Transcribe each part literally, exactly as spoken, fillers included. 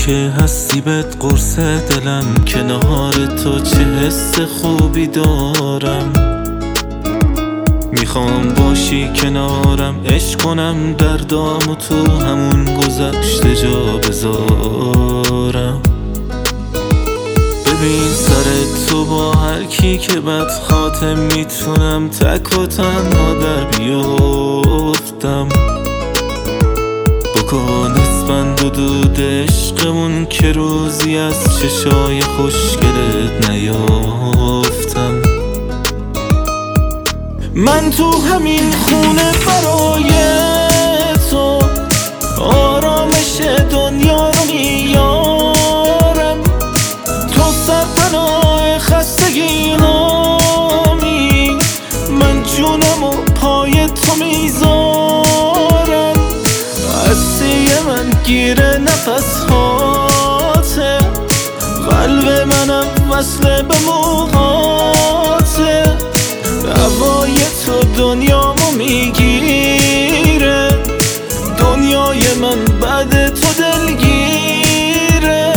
که هستی بهت قرص دلم، کنار تو چه حس خوبی دارم. میخوام باشی کنارم، عشق کنم دردام و تو همون گذشته جا بذارم. ببین سر تو با هر کی که بد خاتم، میتونم تک و تنها در بیافتم. بکن اسفند و دود عشقمون که روزی از چشای خوشگلت نیافتم. من تو همین خونه برای تو آرامش دنیا رو میارم. تو سرپناه خستگی‌هامی، من جونم و پای تو میذارم. هستی من گیر نفس هاته، قلب منم وصله به موهاته. هوای تو دنیامو میگیره، دنیای من بعد تو دلگیره.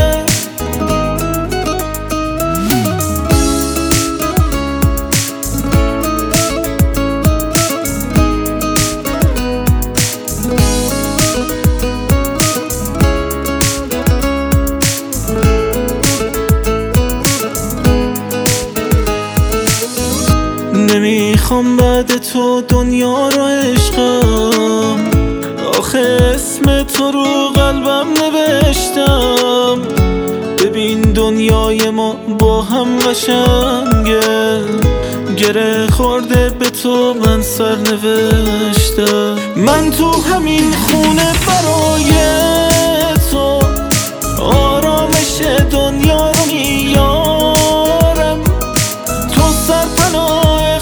نمیخوام بعد تو دنیا رو عشقم، آخه اسم تو رو قلبم نوشتم. ببین دنیای ما با هم قشنگه، گره خورده به تو من سر نوشتم. من تو همین خونه برای تو آرامش دنیا رو میارم. تو سرپناه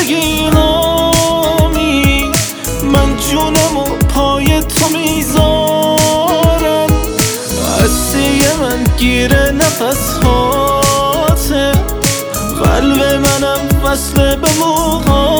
خستگی‌هامی، من جونم و پای تو میذارم. هستی من گیر نفس هاته، قلب منم وصله به موهاته.